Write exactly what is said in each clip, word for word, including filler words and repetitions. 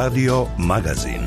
Radio Magazin.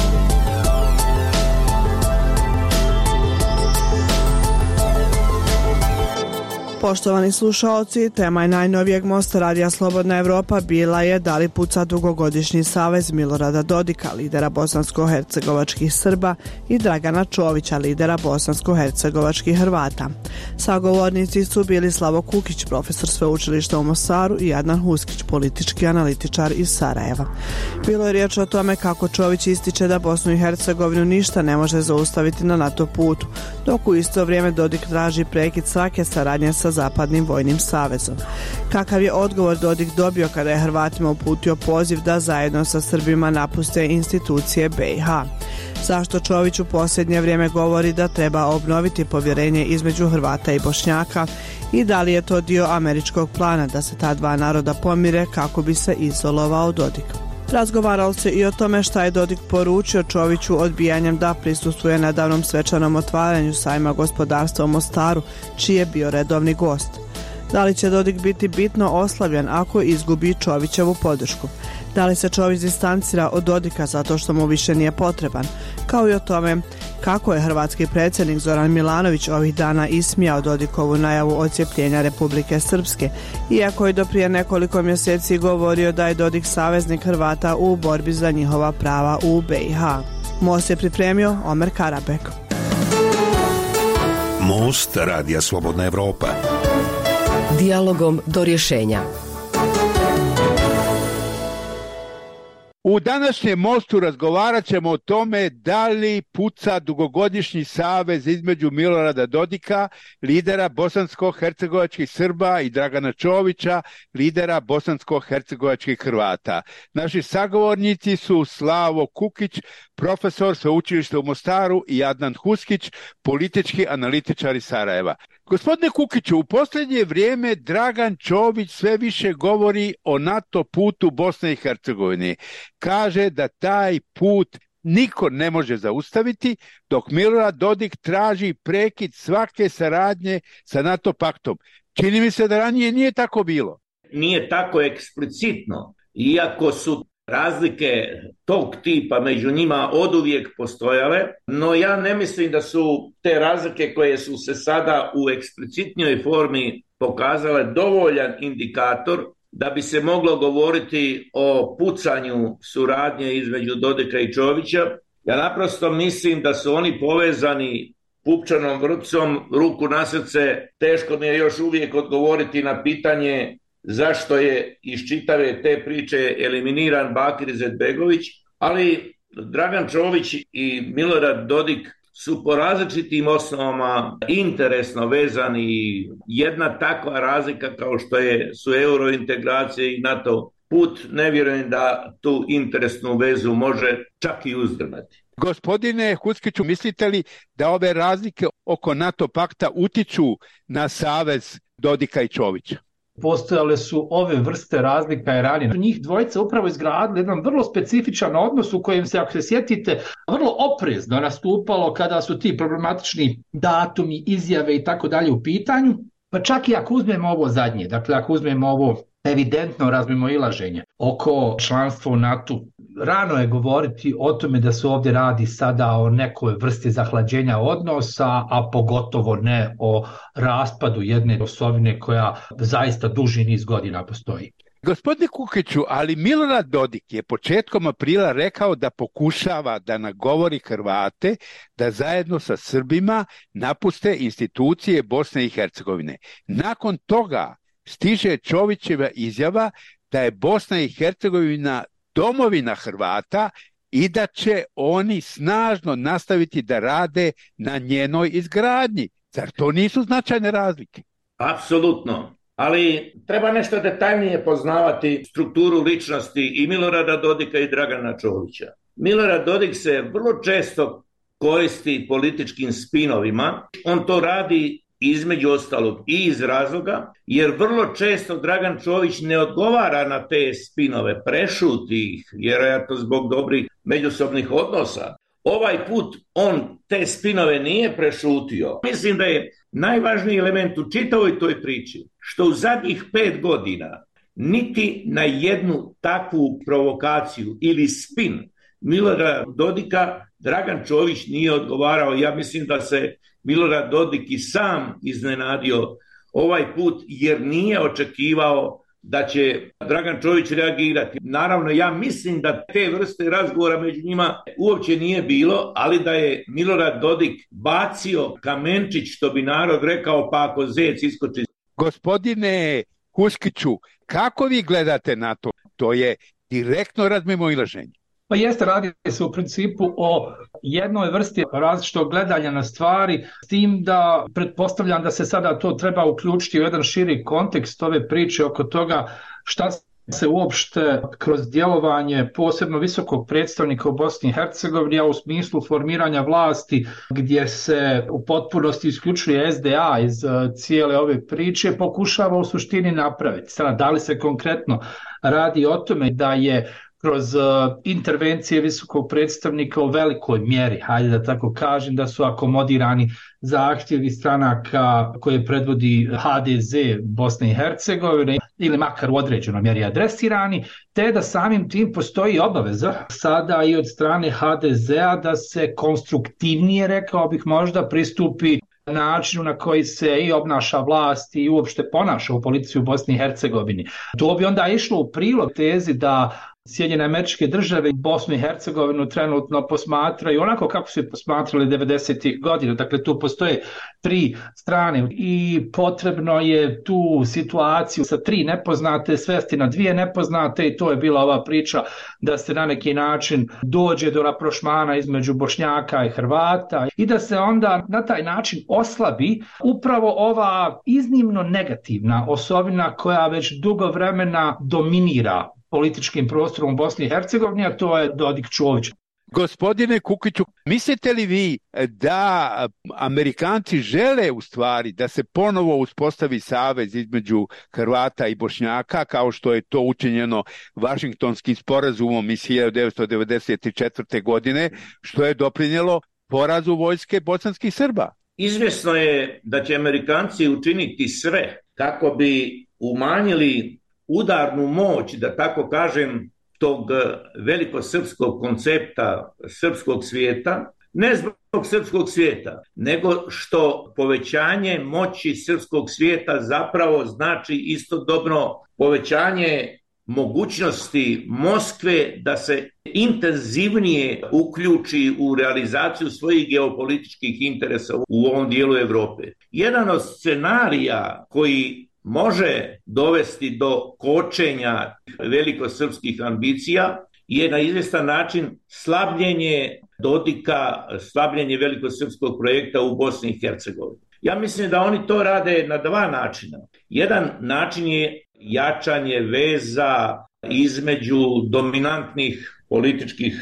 Poštovani slušaoci, tema je najnovijeg Mosta Radija Slobodna Evropa bila je da li puca dugogodišnji savez Milorada Dodika, lidera bosansko-hercegovačkih Srba, i Dragana Čovića, lidera bosansko-hercegovačkih Hrvata. Sagovornici su bili Slavo Kukić, profesor sveučilišta u Mostaru, i Adnan Huskić, politički analitičar iz Sarajeva. Bilo je riječ o tome kako Čović ističe da Bosnu i Hercegovinu ništa ne može zaustaviti na NATO putu, dok u isto vrijeme Dodik traži prekid svake saradnje sa Zapadnim vojnim savezom. Kakav je odgovor Dodik dobio kada je Hrvatima uputio poziv da zajedno sa Srbima napuste institucije B i H? Zašto Čović u posljednje vrijeme govori da treba obnoviti povjerenje između Hrvata i Bošnjaka i da li je to dio američkog plana da se ta dva naroda pomire kako bi se izolovao Dodik? Razgovaralo se i o tome šta je Dodik poručio Čoviću odbijanjem da prisustvuje nedavnom svečanom otvaranju sajma gospodarstva u Mostaru, čiji je bio redovni gost. Da li će Dodik biti bitno oslabljen ako izgubi Čovićevu podršku? Da li se Čović distancira od Dodika zato što mu više nije potreban? Kao i o tome kako je hrvatski predsjednik Zoran Milanović ovih dana ismijao Dodikovu najavu odcijepljenja Republike Srpske, iako je do prije nekoliko mjeseci govorio da je Dodik saveznik Hrvata u borbi za njihova prava u B i H. Most je pripremio Omer Karabek. Most Radija Slobodna Evropa. Dijalogom do rješenja. U današnjem Mostu razgovarat ćemo o tome da li puca dugogodišnji savez između Milorada Dodika, lidera bosansko-hercegovačkih Srba, i Dragana Čovića, lidera bosansko-hercegovačkih Hrvata. Naši sagovornici su Slavo Kukić, profesor sveučilišta u Mostaru, i Adnan Huskić, politički analitičar iz Sarajeva. Gospodine Kukiću, u posljednje vrijeme Dragan Čović sve više govori o NATO putu Bosne i Hercegovine. Kaže da taj put niko ne može zaustaviti, dok Milorad Dodik traži prekid svake saradnje sa NATO paktom. Čini mi se da ranije nije tako bilo. Nije tako eksplicitno, iako su razlike tog tipa među njima oduvijek postojale, no ja ne mislim da su te razlike koje su se sada u eksplicitnijoj formi pokazale dovoljan indikator da bi se moglo govoriti o pucanju suradnje između Dodika i Čovića. Ja naprosto mislim da su oni povezani pupčanom vrpcom, ruku na srce. Teško mi je još uvijek odgovoriti na pitanje zašto je iz čitave te priče eliminiran Bakir Izetbegović, ali Dragan Čović i Milorad Dodik su po različitim osnovama interesno vezani. Jedna takva razlika kao što je, su eurointegracije i NATO put, ne vjerujem da tu interesnu vezu može čak i uzdrmati. Gospodine Huskiću, mislite li da ove razlike oko NATO pakta utiču na savez Dodika i Čovića? Postojale su ove vrste razlika i ranije. Njih dvojica upravo izgradili jedan vrlo specifičan odnos u kojem se, ako se sjetite, vrlo oprezno nastupalo kada su ti problematični datumi, izjave i tako dalje u pitanju. Pa čak i ako uzmemo ovo zadnje, dakle ako uzmemo ovo evidentno razmimoilaženje oko članstva u NATO, rano je govoriti o tome da se ovdje radi sada o nekoj vrsti zahlađenja odnosa, a pogotovo ne o raspadu jedne osovine koja zaista duži niz godina postoji. Gospodine Kukiću, ali Milorad Dodik je početkom aprila rekao da pokušava da nagovori Hrvate da zajedno sa Srbima napuste institucije Bosne i Hercegovine. Nakon toga stiže Čovićeva izjava da je Bosna i Hercegovina domovina Hrvata i da će oni snažno nastaviti da rade na njenoj izgradnji. Zar to nisu značajne razlike? Apsolutno, ali treba nešto detaljnije poznavati strukturu ličnosti i Milorada Dodika i Dragana Čovića. Milorad Dodik se vrlo često koristi političkim spinovima. On to radi između ostalog i iz razloga, jer vrlo često Dragan Čović ne odgovara na te spinove, prešuti ih, vjerojatno zbog dobrih međusobnih odnosa. Ovaj put on te spinove nije prešutio. Mislim da je najvažniji element u čitavoj toj priči, što u zadnjih pet godina niti na jednu takvu provokaciju ili spin Milorada Dodika Dragan Čović nije odgovarao. Ja mislim da se Milorad Dodik i sam iznenadio ovaj put jer nije očekivao da će Dragan Čović reagirati. Naravno, ja mislim da te vrste razgovora među njima uopće nije bilo, ali da je Milorad Dodik bacio kamenčić, što bi narod rekao, pa ako zec iskoči. Gospodine Huskiću, kako vi gledate na to? To je direktno razmimoilaženje. Pa jeste, radi se u principu o jednoj vrsti različitog gledanja na stvari, s tim da pretpostavljam da se sada to treba uključiti u jedan širi kontekst ove priče oko toga šta se uopšte kroz djelovanje posebno visokog predstavnika u Bosni i Hercegovini, a u smislu formiranja vlasti gdje se u potpunosti isključuje S D A iz cijele ove priče, pokušava u suštini napraviti. Sada, da li se konkretno radi o tome da je kroz uh, intervencije visokog predstavnika u velikoj mjeri, hajde da tako kažem, da su akomodirani zahtjevi stranaka koje predvodi H D Z Bosne i Hercegovine ili makar u određenoj mjeri adresirani, te da samim tim postoji obaveza sada i od strane H D Z-a da se konstruktivnije, rekao bih možda, pristupi načinu na koji se i obnaša vlast i uopšte ponaša u politici u Bosni i Hercegovini. To bi onda išlo u prilog tezi da Sjedinjene Američke Države Bosnu i Hercegovinu trenutno posmatraju onako kako su je posmatrali devedesetih godina. Dakle, tu postoje tri strane i potrebno je tu situaciju sa tri nepoznate svesti na dvije nepoznate i to je bila ova priča da se na neki način dođe do raprošmana između Bošnjaka i Hrvata i da se onda na taj način oslabi upravo ova iznimno negativna osobina koja već dugo vremena dominira političkim prostorom u Bosni i Hercegovini, a to je Dodik Čović. Gospodine Kukiću, mislite li vi da Amerikanci žele u stvari da se ponovo uspostavi savez između Hrvata i Bošnjaka, kao što je to učinjeno Vašingtonskim sporazumom iz hiljadu devetsto devedeset četvrte. godine, što je doprinijelo porazu vojske bosanskih Srba? Izvjesno je da će Amerikanci učiniti sve kako bi umanjili udarnu moć, da tako kažem, tog velikosrpskog koncepta srpskog svijeta, ne zbog srpskog svijeta, nego što povećanje moći srpskog svijeta zapravo znači istodobno povećanje mogućnosti Moskve da se intenzivnije uključi u realizaciju svojih geopolitičkih interesa u ovom dijelu Europe. Jedan od scenarija koji može dovesti do kočenja velikosrpskih ambicija je na izvjestan način slabljenje Dodika, slabljenje velikosrpskog projekta u Bosni i Hercegovini. Ja mislim da oni to rade na dva načina. Jedan način je jačanje veza između dominantnih političkih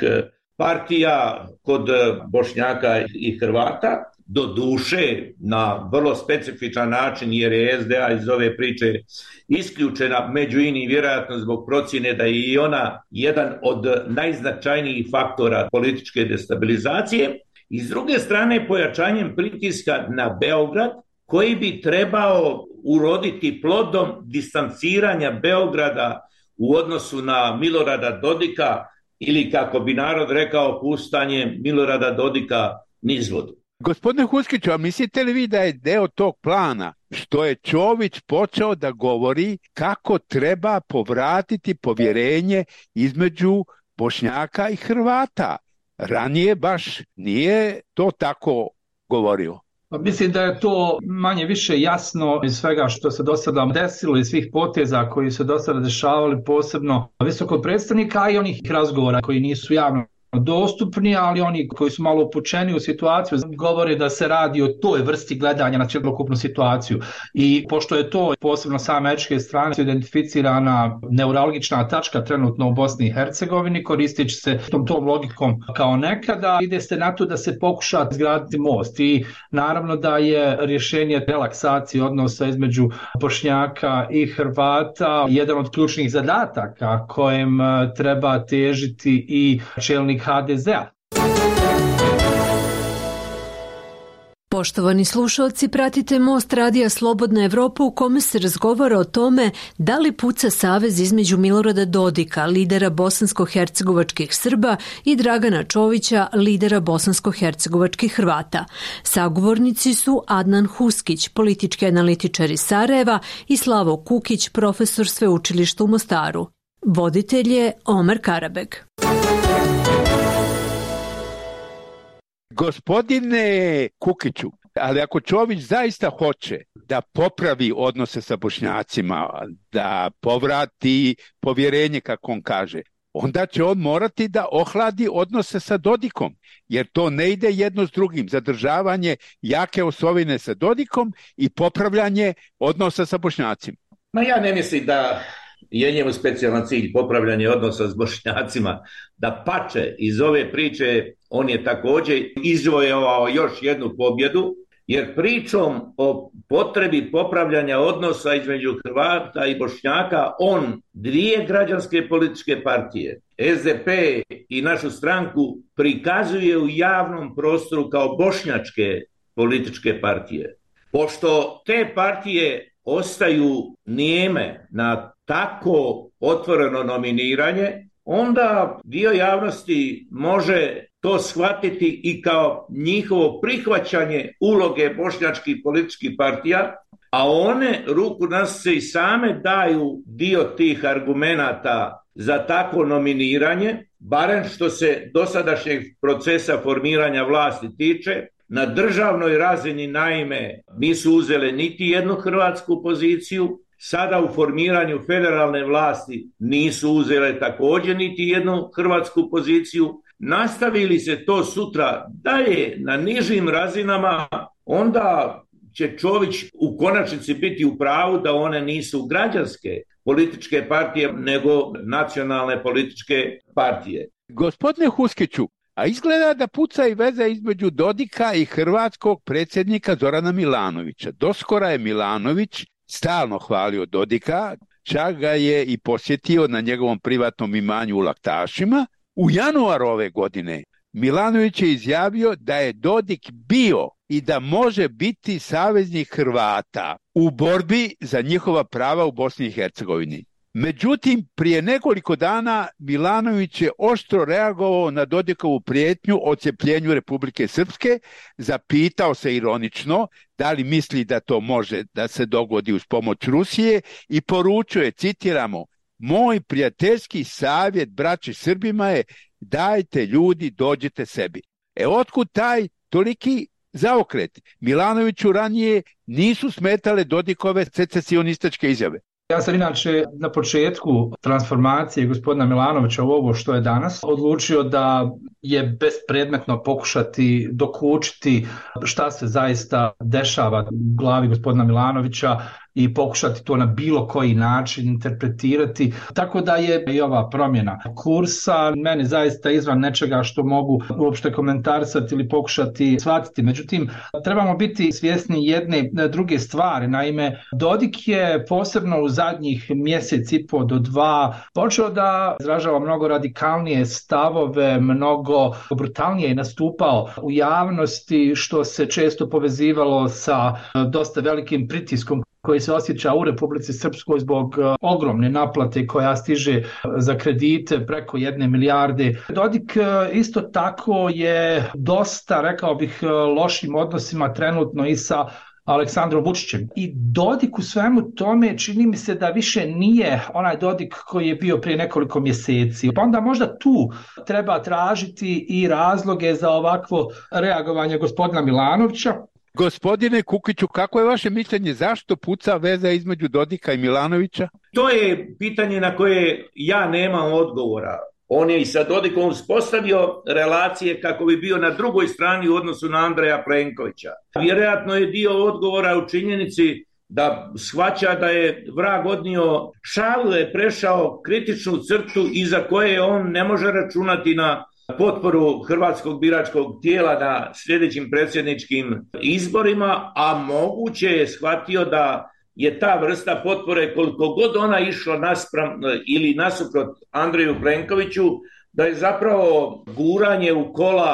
partija kod Bošnjaka i Hrvata, do duše na vrlo specifičan način, jer je S D A iz ove priče isključena, među inim vjerojatno zbog procjene da je i ona jedan od najznačajnijih faktora političke destabilizacije, i s druge strane pojačanjem pritiska na Beograd, koji bi trebao uroditi plodom distanciranja Beograda u odnosu na Milorada Dodika, ili kako bi narod rekao, puštanje Milorada Dodika nizvodu. Gospodine Huskiću, a mislite li vi da je deo tog plana što je Čović počeo da govori kako treba povratiti povjerenje između Bošnjaka i Hrvata? Ranije baš nije to tako govorio. Mislim da je to manje više jasno iz svega što se do sada desilo i svih poteza koji se do sada dešavali, posebno visokog predstavnika, a i onih razgovora koji nisu javno dostupni, ali oni koji su malo upućeni u situaciju govore da se radi o toj vrsti gledanja na cjelokupnu situaciju. I pošto je to posebno sa američke strane identificirana neuralgična tačka trenutno u Bosni i Hercegovini, koristeći se tom, tom logikom kao nekada, ide se na to da se pokuša izgraditi most. I naravno da je rješenje relaksacije odnosa između Bošnjaka i Hrvata jedan od ključnih zadataka kojem treba težiti i čelnik H D Z-a. Poštovani slušalci, pratite Most radija Slobodna Evropa u kome se razgovara o tome da li puca savez između Milorada Dodika, lidera bosansko-hercegovačkih Srba, i Dragana Čovića, lidera bosansko-hercegovačkih Hrvata. Sagovornici su Adnan Huskić, politički analitičar iz Sarajeva, i Slavo Kukić, profesor sveučilišta u Mostaru. Voditelj je Omer Karabeg. Gospodine Kukiću, ali ako Čović zaista hoće da popravi odnose sa Bošnjacima, da povrati povjerenje, kako on kaže, onda će on morati da ohladi odnose sa Dodikom, jer to ne ide jedno s drugim. Zadržavanje jake osovine sa Dodikom i popravljanje odnosa sa Bošnjacima. Ma ja ne mislim da je njemu specijalan cilj popravljanje odnosa s Bošnjacima. Da pače iz ove priče on je također izvojevao još jednu pobjedu, jer pričom o potrebi popravljanja odnosa između Hrvata i Bošnjaka on dvije građanske političke partije, S D P i našu stranku, prikazuje u javnom prostoru kao bošnjačke političke partije. Pošto te partije ostaju nijeme na tako otvoreno nominiranje, onda dio javnosti može to shvatiti i kao njihovo prihvaćanje uloge bošnjačkih političkih partija, a one ruku na srce i same daju dio tih argumenata za takvo nominiranje, barem što se dosadašnjeg procesa formiranja vlasti tiče. Na državnoj razini naime nisu uzele niti jednu hrvatsku poziciju, sada u formiranju federalne vlasti nisu uzele također niti jednu hrvatsku poziciju. Nastavili se to sutra dalje na nižim razinama, onda će Čović u konačnici biti u pravu da one nisu građanske političke partije, nego nacionalne političke partije. Gospodine Huskiću, a izgleda da puca i veza između Dodika i hrvatskog predsjednika Zorana Milanovića. Doskora je Milanović stalno hvalio Dodika, čak ga je i posjetio na njegovom privatnom imanju u Laktašima. U januaru ove godine Milanović je izjavio da je Dodik bio i da može biti saveznik Hrvata u borbi za njihova prava u Bosni i Hercegovini. Međutim, prije nekoliko dana Milanović je oštro reagovao na Dodikovu prijetnju o odcjepljenju Republike Srpske, zapitao se ironično da li misli da to može da se dogodi uz pomoć Rusije i poručio je, citiramo, moj prijateljski savjet braći Srbima je dajte ljudi, dođite sebi. E otkud taj toliki zaokret? Milanoviću ranije nisu smetale Dodikove secesionističke izjave. Ja sam inače na početku transformacije gospodina Milanovića u ovo što je danas odlučio da je bespredmetno pokušati dokučiti šta se zaista dešava u glavi gospodina Milanovića i pokušati to na bilo koji način interpretirati. Tako da je i ova promjena kursa meni zaista izvan nečega što mogu uopšte komentarisati ili pokušati shvatiti. Međutim, trebamo biti svjesni jedne druge stvari. Naime, Dodik je posebno u zadnjih mjesec i po do dva počeo da izražava mnogo radikalnije stavove, mnogo brutalnije nastupao u javnosti, što se često povezivalo sa dosta velikim pritiskom koji se osjeća u Republici Srpskoj zbog ogromne naplate koja stiže za kredite preko jedne milijarde. Dodik isto tako je dosta, rekao bih, lošim odnosima trenutno i sa Aleksandrom Vučićem. I Dodik u svemu tome čini mi se da više nije onaj Dodik koji je bio prije nekoliko mjeseci. Pa onda možda tu treba tražiti i razloge za ovakvo reagovanje gospodina Milanovića. Gospodine Kukiću, kako je vaše mišljenje, zašto puca veza između Dodika i Milanovića? To je pitanje na koje ja nemam odgovora. On je i sa Dodikom uspostavio relacije kako bi bio na drugoj strani u odnosu na Andreja Plenkovića. Vjerojatno je dio odgovora u činjenici da shvaća da je vrag odnio šalu, je prešao kritičnu crtu iza koje on ne može računati na potporu hrvatskog biračkog tijela na sljedećim predsjedničkim izborima, a moguće je shvatio da je ta vrsta potpore, koliko god ona išla naspram ili nasuprot Andreju Plenkoviću, da je zapravo guranje u kola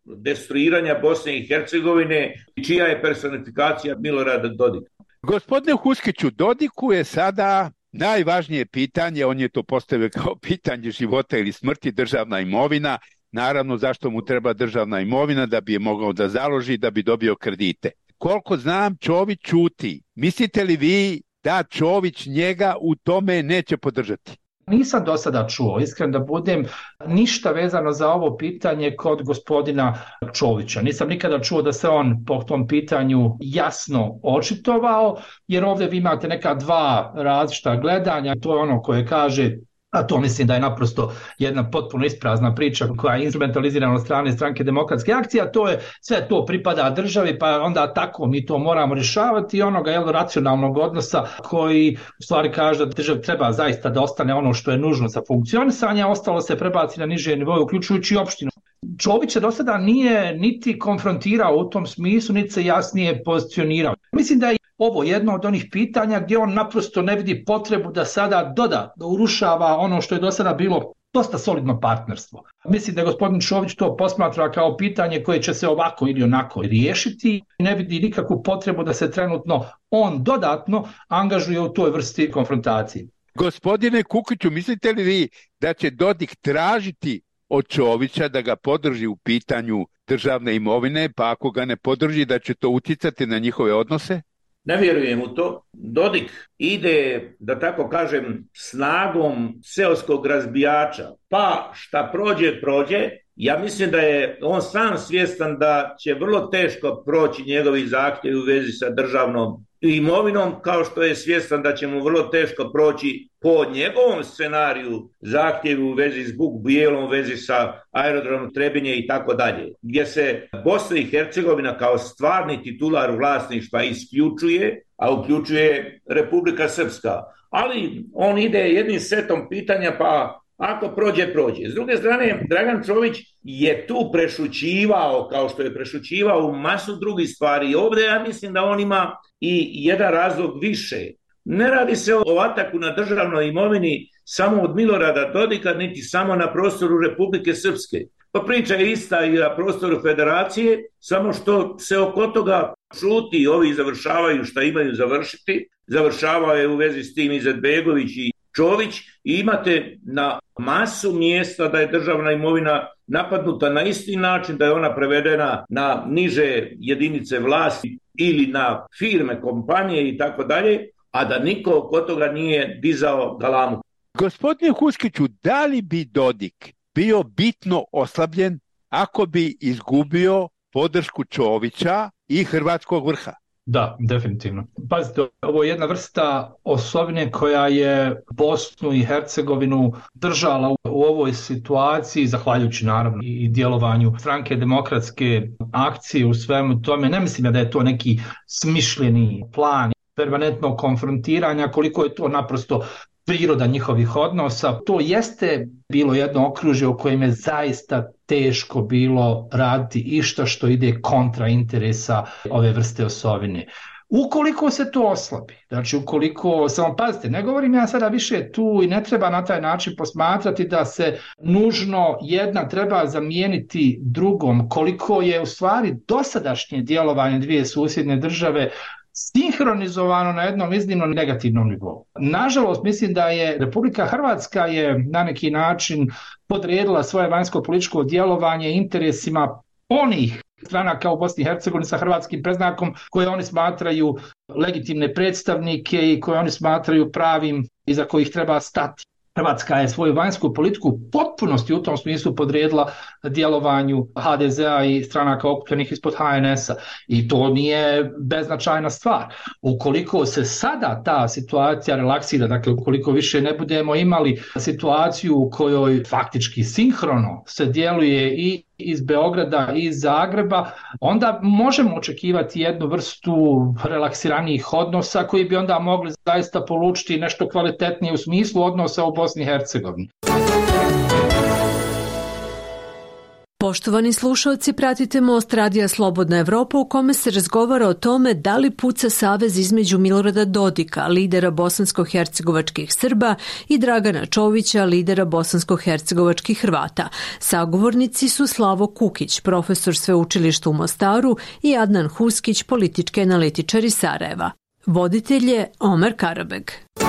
destruiranja Bosne i Hercegovine, čija je personifikacija Milorada Dodika. Gospodine Huskiću, Dodiku je sada najvažnije pitanje, on je to postavio kao pitanje života ili smrti, državna imovina. Naravno, zašto mu treba državna imovina? Da bi je mogao da založi, da bi dobio kredite. Koliko znam, Čović ćuti. Mislite li vi da Čović njega u tome neće podržati? Nisam do sada čuo, iskren da budem, ništa vezano za ovo pitanje kod gospodina Čovića. Nisam nikada čuo da se on po tom pitanju jasno očitovao, jer ovdje vi imate neka dva različita gledanja. To je ono koje kaže, a to mislim da je naprosto jedna potpuno isprazna priča koja je instrumentalizirana od strane Stranke demokratske akcije, a to je sve to pripada državi, pa onda tako mi to moramo rješavati, i onoga jel, racionalnog odnosa koji u stvari kaže da državi treba zaista da ostane ono što je nužno za funkcionisanje, a ostalo se prebaci na niže nivoje, uključujući opštinu. Čović se do sada nije niti konfrontirao u tom smislu, niti se jasnije pozicionirao. Mislim da je ovo jedno od onih pitanja gdje on naprosto ne vidi potrebu da sada doda, da urušava ono što je do sada bilo dosta solidno partnerstvo. Mislim da je gospodin Čović to posmatra kao pitanje koje će se ovako ili onako riješiti. Ne vidi nikakvu potrebu da se trenutno on dodatno angažuje u toj vrsti konfrontacije. Gospodine Kukiću, mislite li vi da će Dodik tražiti od Čovića da ga podrži u pitanju državne imovine, pa ako ga ne podrži da će to utjecati na njihove odnose? Ne vjerujem u to. Dodik ide, da tako kažem, snagom seoskog razbijača. Pa šta prođe, prođe. Ja mislim da je on sam svjestan da će vrlo teško proći njegovi zahtjevi u vezi sa državnom imovinom, kao što je svjestan da će mu vrlo teško proći po njegovom scenariju zahtjevi u vezi s Buk Bijelom, u vezi sa aerodromom Trebinje i tako dalje, gdje se Bosna i Hercegovina kao stvarni titular vlasništva isključuje, a uključuje Republika Srpska. Ali on ide jednim setom pitanja, pa ako prođe, prođe. S druge strane, Dragan Čović je tu prešućivao, kao što je prešućivao u masu drugih stvari. I ovdje ja mislim da on ima i jedan razlog više. Ne radi se o ataku na državnoj imovini samo od Milorada Dodika, niti samo na prostoru Republike Srpske. Pa priča je ista i na prostoru Federacije, samo što se oko toga šuti i ovi završavaju šta imaju završiti. Završavao je u vezi s tim Izetbegović i Čović, i imate na masu mjesta da je državna imovina napadnuta na isti način, da je ona prevedena na niže jedinice vlasti ili na firme, kompanije i tako dalje, a da niko oko toga nije dizao galamu. Gospodine Huskiću, da li bi Dodik bio bitno oslabljen ako bi izgubio podršku Čovića i hrvatskog vrha? Da, definitivno. Pazite, ovo je jedna vrsta osobine koja je Bosnu i Hercegovinu držala u ovoj situaciji, zahvaljujući naravno i djelovanju Stranke demokratske akcije u svemu tome. Ne mislim da je to neki smišljeni plan permanentnog konfrontiranja, koliko je to naprosto priroda njihovih odnosa. To jeste bilo jedno okružje u kojem je zaista teško bilo raditi išta što ide kontra interesa ove vrste osovine. Ukoliko se to oslabi, znači ukoliko, samo pazite, ne govorim ja sada više tu i ne treba na taj način posmatrati da se nužno jedna treba zamijeniti drugom, koliko je u stvari dosadašnje djelovanje dvije susjedne države sinhronizovano na jednom iznimno negativnom nivou. Nažalost, mislim da je Republika Hrvatska je na neki način podredila svoje vanjsko-političko djelovanje interesima onih stranaka u Bosni i Hercegovini sa hrvatskim predznakom koje oni smatraju legitimne predstavnike i koje oni smatraju pravim iza kojih treba stati. Hrvatska je svoju vanjsku politiku u potpunosti u tom smislu podredila djelovanju ha de zea i stranaka okupljenih ispod ha en esa i to nije beznačajna stvar. Ukoliko se sada ta situacija relaksira, dakle ukoliko više ne budemo imali situaciju u kojoj faktički sinhrono se djeluje i iz Beograda i iz Zagreba, onda možemo očekivati jednu vrstu relaksiranijih odnosa koji bi onda mogli zaista polučiti nešto kvalitetnije u smislu odnosa u Bosni i Hercegovini. Poštovani slušalci, pratite Most radija Slobodna Evropa u kome se razgovara o tome da li puca savez između Milorada Dodika, lidera bosansko-hercegovačkih Srba, i Dragana Čovića, lidera bosansko-hercegovačkih Hrvata. Sagovornici su Slavo Kukić, profesor sveučilišta u Mostaru, i Adnan Huskić, politički analitičar iz Sarajeva. Voditelj je Omer Karabeg.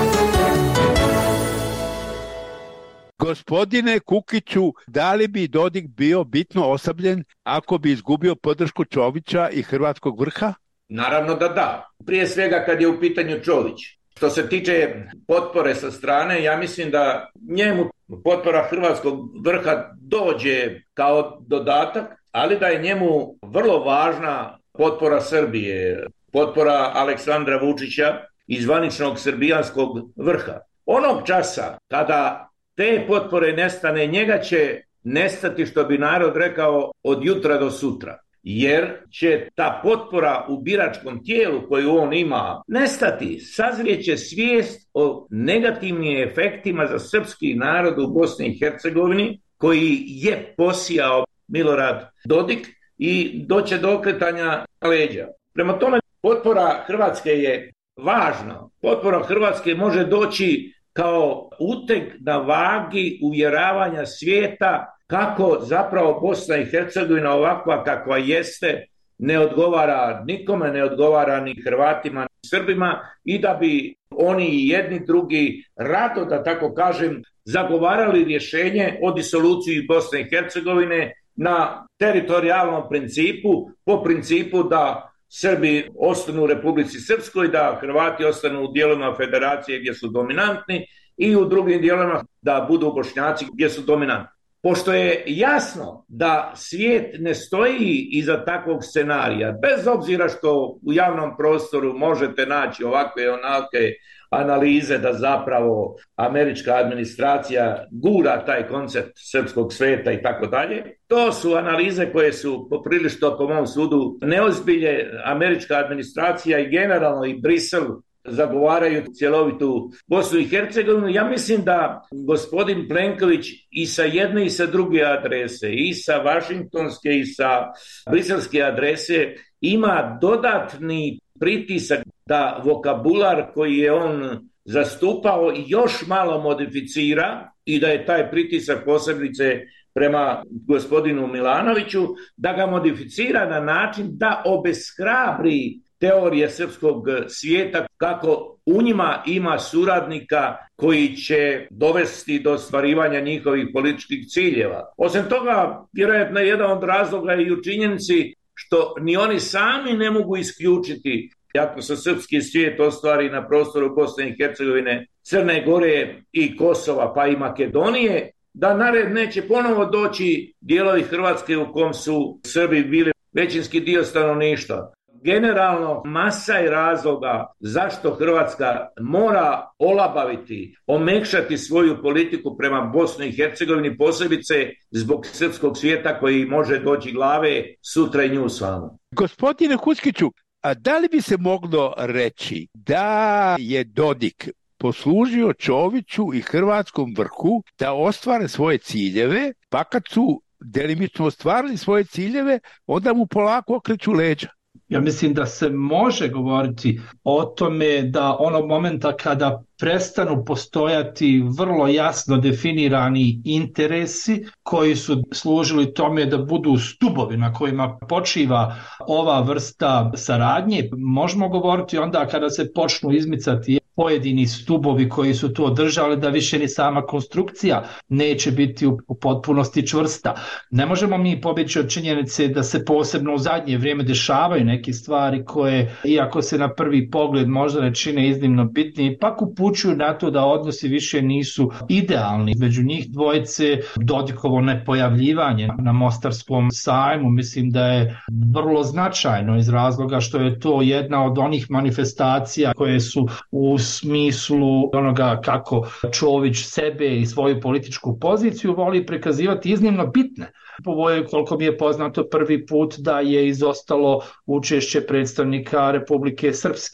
Gospodine Kukiću, da li bi Dodik bio bitno oslabljen ako bi izgubio podršku Čovića i hrvatskog vrha? Naravno da da. Prije svega kad je u pitanju Čović. Što se tiče potpore sa strane, ja mislim da njemu potpora hrvatskog vrha dođe kao dodatak, ali da je njemu vrlo važna potpora Srbije, potpora Aleksandra Vučića i zvaničnog srbijanskog vrha. Onog časa kada te potpore nestane, njega će nestati, što bi narod rekao, od jutra do sutra. Jer će ta potpora u biračkom tijelu koju on ima nestati. Sazrijeće svijest o negativnim efektima za srpski narod u Bosni i Hercegovini koji je posijao Milorad Dodik i doće do okretanja leđa. Prema tome, potpora Hrvatske je važna. Potpora Hrvatske može doći kao uteg na vagi uvjeravanja svijeta kako zapravo Bosna i Hercegovina ovakva kakva jeste ne odgovara nikome, ne odgovara ni Hrvatima ni Srbima i da bi oni i jedni drugi rado, da tako kažem, zagovarali rješenje o disoluciji Bosne i Hercegovine na teritorijalnom principu, po principu da Srbi ostanu u Republici Srpskoj, da Hrvati ostanu u dijelovima federacije gdje su dominantni i u drugim dijelovima da budu Bošnjaci gdje su dominantni. Pošto je jasno da svijet ne stoji iza takvog scenarija, bez obzira što u javnom prostoru možete naći ovakve i onake analize da zapravo američka administracija gura taj koncept srpskog sveta i tako dalje. To su analize koje su poprilično, po mom sudu, neozbilje. Američka administracija i generalno i Brisel zagovaraju cjelovitu Bosnu i Hercegovinu. Ja mislim da gospodin Plenković i sa jedne i sa druge adrese, i sa vašingtonske i sa briselske adrese, ima dodatni pritisak da vokabular koji je on zastupao još malo modificira i da je taj pritisak posebice prema gospodinu Milanoviću, da ga modificira na način da obeshrabri teorije srpskog svijeta kako u njima ima suradnika koji će dovesti do ostvarivanja njihovih političkih ciljeva. Osim toga, vjerojatno je jedan od razloga i u činjenici što ni oni sami ne mogu isključiti ako se srpski svijet ostvari na prostoru Bosne i Hercegovine, Crne Gore i Kosova pa i Makedonije, da nared neće ponovo doći dijelovi Hrvatske u kom su Srbi bili većinski dio stanovništva. Generalno, masa je razloga zašto Hrvatska mora olabaviti, omekšati svoju politiku prema Bosni i Hercegovini, posebice zbog srpskog svijeta koji može doći glave sutra i nju samu. Gospodine Huskiću, a da li bi se moglo reći da je Dodik poslužio Čoviću i hrvatskom vrhu da ostvare svoje ciljeve, pa kad su delimično ostvarili svoje ciljeve, onda mu polako okreću leđa? Ja mislim da se može govoriti o tome da onog momenta kada prestanu postojati vrlo jasno definirani interesi koji su služili tome da budu stubovi na kojima počiva ova vrsta saradnje, možemo govoriti onda kada se počnu izmicati pojedini stubovi koji su to održali, da više ni sama konstrukcija neće biti u potpunosti čvrsta. Ne možemo mi pobjeći od činjenice da se posebno u zadnje vrijeme dešavaju neke stvari koje, iako se na prvi pogled možda ne čine iznimno bitni, ipak upućuju na to da odnosi više nisu idealni. Među njih dvojice Dodikovo nepojavljivanje na Mostarskom sajmu mislim da je vrlo značajno iz razloga što je to jedna od onih manifestacija koje su u smislu onoga kako Čović sebe i svoju političku poziciju voli prikazivati iznimno bitne. Ovo je, koliko mi je poznato, prvi put da je izostalo učešće predstavnika Republike Srpske.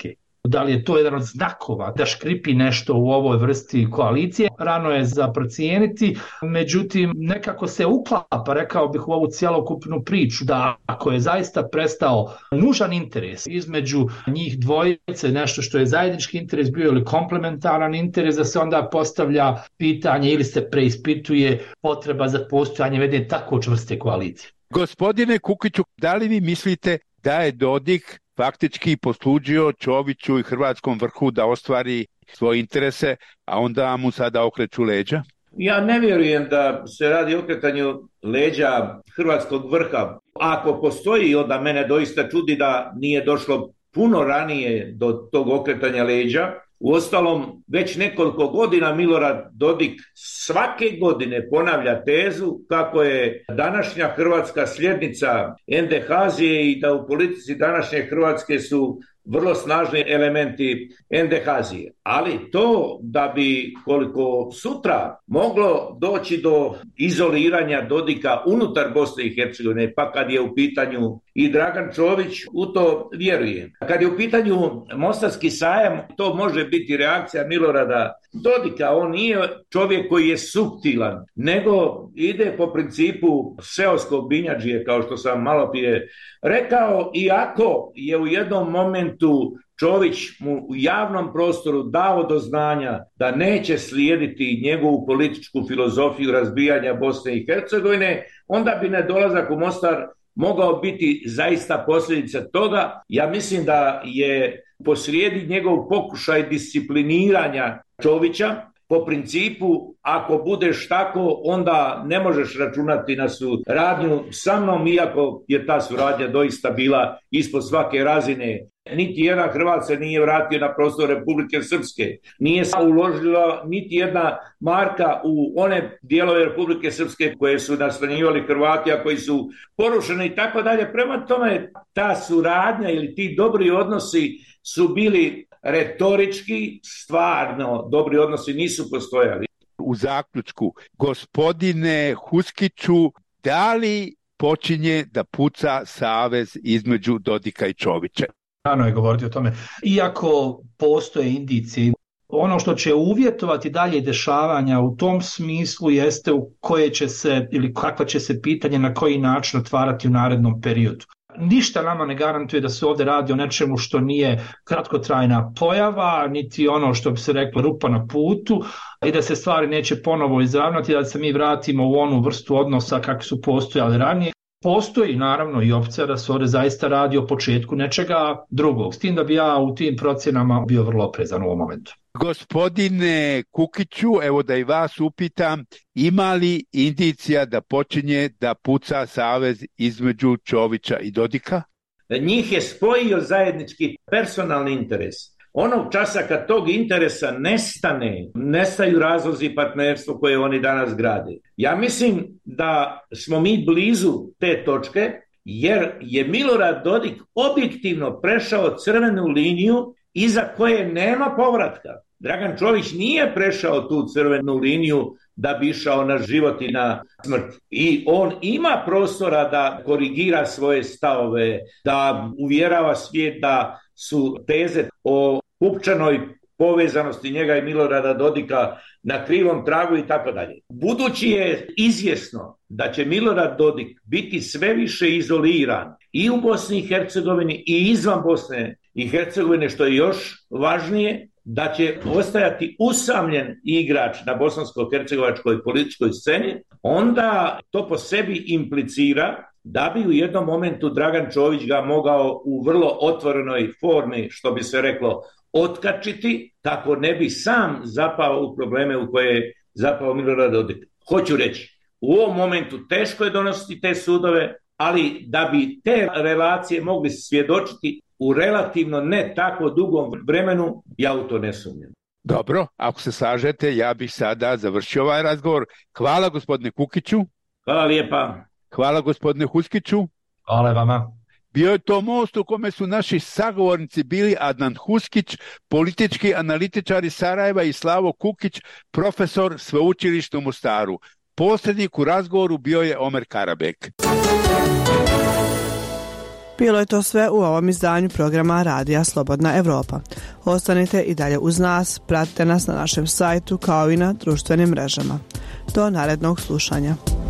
Da li je to jedan od znakova da škripi nešto u ovoj vrsti koalicije? Rano je za procijeniti, međutim nekako se uklapa, rekao bih, u ovu cjelokupnu priču da ako je zaista prestao nužan interes između njih dvojice, nešto što je zajednički interes bio ili komplementaran interes, da se onda postavlja pitanje ili se preispituje potreba za postojanje jedne tako čvrste koalicije. Gospodine Kukiću, da li vi mislite da je Dodik faktički poslužio Čoviću i hrvatskom vrhu da ostvari svoje interese, a onda mu sada okreću leđa? Ja ne vjerujem da se radi o okretanju leđa hrvatskog vrha. Ako postoji, onda mene doista čudi da nije došlo puno ranije do tog okretanja leđa. Uostalom, već nekoliko godina Milorad Dodik svake godine ponavlja tezu kako je današnja Hrvatska sljednica Endehazije i da u politici današnje Hrvatske su vrlo snažni elementi Endehazije. Ali to da bi koliko sutra moglo doći do izoliranja Dodika unutar Bosne i Hercegovine, pa kad je u pitanju i Dragan Čović, u to vjerujem. Kad je u pitanju Mostarski sajam, to može biti reakcija Milorada Dodika. On nije čovjek koji je suptilan, nego ide po principu seoskog binjadžije, kao što sam malo prije rekao, iako je u jednom momentu Čović mu u javnom prostoru dao do znanja da neće slijediti njegovu političku filozofiju razbijanja Bosne i Hercegovine, onda bi nedolazak u Mostar mogao biti zaista posljedica toga. Ja mislim da je posrijedi njegov pokušaj discipliniranja Čovića po principu ako budeš tako, onda ne možeš računati na suradnju sa mnom, iako je ta suradnja doista bila ispod svake razine. Niti jedan Hrvat se nije vratio na prostor Republike Srpske. Nije se uložila niti jedna marka u one dijelove Republike Srpske koje su nastanjivali Hrvati, a koji su porušeni i tako dalje. Prema tome, ta suradnja ili ti dobri odnosi su bili retorički, stvarno dobri odnosi nisu postojali. U zaključku, gospodine Huskiću, da li počinje da puca savez između Dodika i Čovića? Rano je govoriti o tome. Iako postoje indicije, ono što će uvjetovati dalje dešavanja u tom smislu jeste u koje će se ili kakva će se pitanje na koji način otvarati u narednom periodu. Ništa nama ne garantuje da se ovdje radi o nečemu što nije kratkotrajna pojava, niti ono što bi se reklo rupa na putu i da se stvari neće ponovo izravnati, da se mi vratimo u onu vrstu odnosa kakvi su postojali ranije. Postoji naravno i opcija da se ovdje zaista radi o početku nečega drugog, s tim da bi ja u tim procjenama bio vrlo oprezan u ovom momentu. Gospodine Kukiću, evo da i vas upitam, ima li indicija da počinje da puca savez između Čovića i Dodika? Njih je spojio zajednički personalni interes. Onog časa kad tog interesa nestane, nestaju razlozi partnerstva koje oni danas grade. Ja mislim da smo mi blizu te točke, jer je Milorad Dodik objektivno prešao crvenu liniju iza koje nema povratka. Dragan Čović nije prešao tu crvenu liniju da bi išao na život i na smrt. I on ima prostora da korigira svoje stavove, da uvjerava svijet da su teze o pupčanoj povezanosti njega i Milorada Dodika na krivom tragu i tako dalje. Budući je izvjesno da će Milorad Dodik biti sve više izoliran i u Bosni i Hercegovini i izvan Bosne i Hercegovine, što je još važnije, da će ostajati usamljen igrač na bosansko-hercegovačkoj političkoj sceni, onda to po sebi implicira da bi u jednom momentu Dragan Čović ga mogao u vrlo otvorenoj formi, što bi se reklo, otkačiti, kako ne bi sam zapao u probleme u koje je zapao Milorad Dodik. Hoću reći, u ovom momentu teško je donositi te sudove, ali da bi te relacije mogli svjedočiti u relativno ne tako dugom vremenu, ja u to ne sumnjam. Dobro, ako se slažete, ja bih sada završio ovaj razgovor. Hvala gospodine Kukiću. Hvala lijepa. Hvala gospodine Huskiću. Hvala vama. Bio je to most u kome su naši sagovornici bili Adnan Huskić, politički analitičar iz Sarajeva, i Slavo Kukić, profesor sveučilišta u Mostaru. Posrednik u razgovoru bio je Omer Karabek. Bilo je to sve u ovom izdanju programa Radija Slobodna Evropa. Ostanite i dalje uz nas, pratite nas na našem sajtu kao i na društvenim mrežama. Do narednog slušanja.